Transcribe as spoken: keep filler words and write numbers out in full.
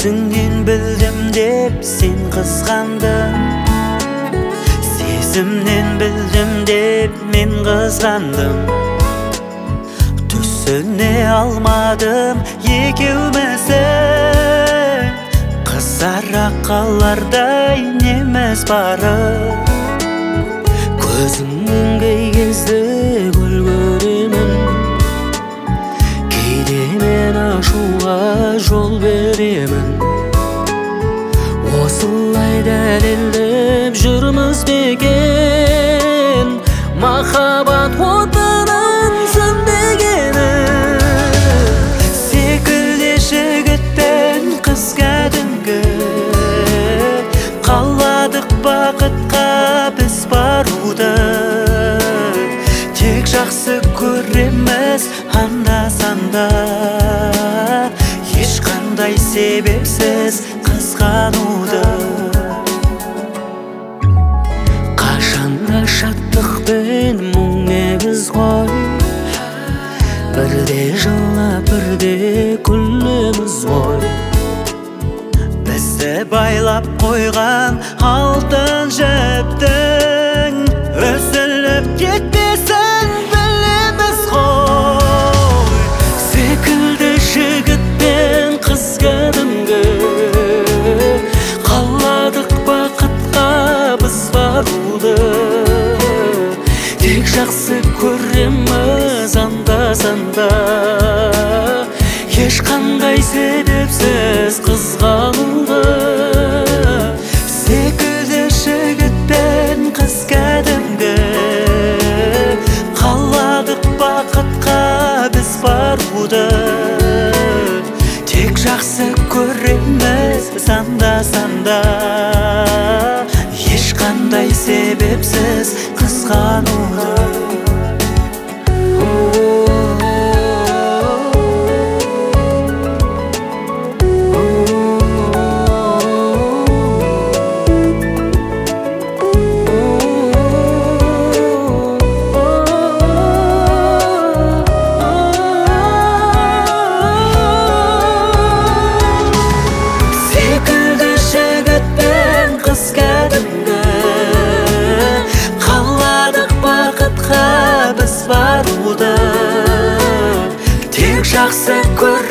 Көзіңнен білдім деп сен қызғандың, сезімнен білдім деп мен қызғандым. Түсіне алмадым екеуміздің, қызара қалардай неміз бары. Көзіңнен кей кезде гүл көремін, кейде мен ашуға жол беремін. Осылай дәлелдеп жүрміз деген махаббат отының сөнбегенін. Секілді жігіт пен қыз кәдімгі, қаладық бақытқа біз баруды. Тек жақсы көреміз анда-санда, ешқандай себепсіз қызғануды. Қашанда шаттықпен мұң негіз ғой, бірде жылап бірде күлеміз ғой. Бізді байлап қойған алтын жіптің үзіліп кетпесін білеміз ғой. Секілді жігіт пен қыз кәдімгі, қаладық бақытқа біз баруды. Тек жақсы көреміз анда-санда, ешқандай себепсіз қызғануды. Секілді жігіт пен қыз кәдімгі, қаладық бақытқа біз баруды. Тек жақсы көреміз анда-санда, ешқандай себепсіз қызғануды. Тек жақсы көр